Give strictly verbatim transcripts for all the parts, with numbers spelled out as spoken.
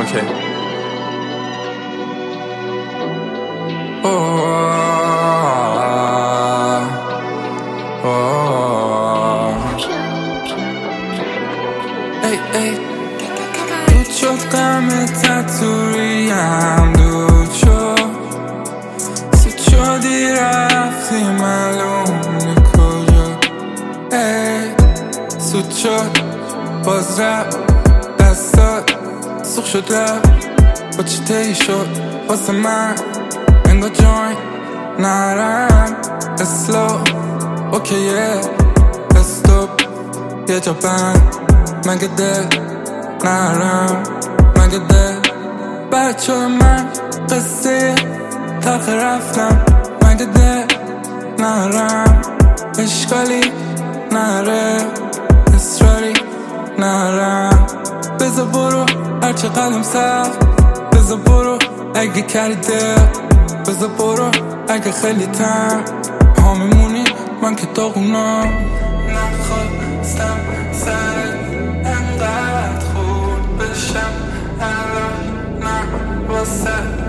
اوکی. اوه اوه ای ای دود شد غمت تو ریم، دود شد سود شدی رفتی معلوم کجا. ای سود شد باز رفت دستات سوخ شد رفت با چی تی شد واسه من انگار جوین نرم اسلو اوکیه استوب یه جا بند مگه دل نرم مگه دل بچه من قصه تلخ رفتم مگه دل نرم اشکالی نره اصراری نرم بذار برو هرچه قلم سخت بذار برو اگه کردی دل بذار برو اگه خیلی تن ها میمونی من که داغونم نخواستم سرت انقدر خورد بشم الان نه واسه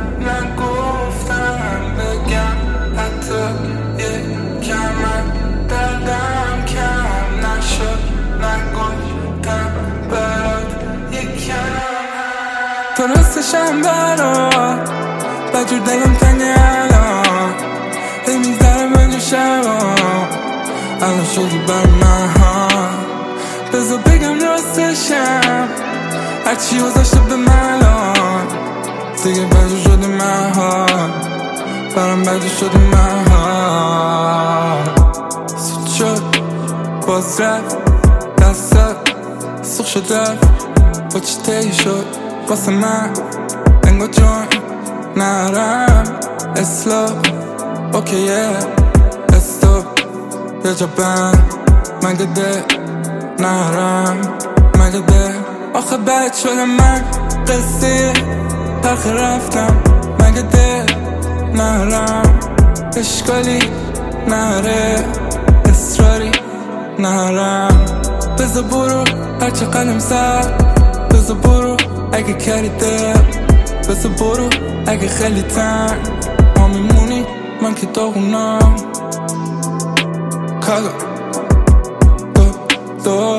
نگفتم بگم حتی یکم من دردم کم نشد نگفتم برات یکم درستشم برات بجور دلم تنگه الان هی میذاره من شبا الان شدی بر من ها بذار بگم راستشم هرچی گذاشته به من الان دیگه بجور شدی من ها برام بجور شدی من ها سود شد باز رفت دستات سوخ شد رفت با چی تی شد واسه من انگار جوین نرم اسلو اوکیه استوب یه جا بند مگه دل نرم مگه دل آخه بد شده من قصه تلخ رفتم مگه دل نرم اشکالی نره اصراری نرم بذار برو هرچه قلم سر بذار برو اگه کردی دل بذار برو اگه خیلی تن ما میمونی من که داغونم کالا دو دو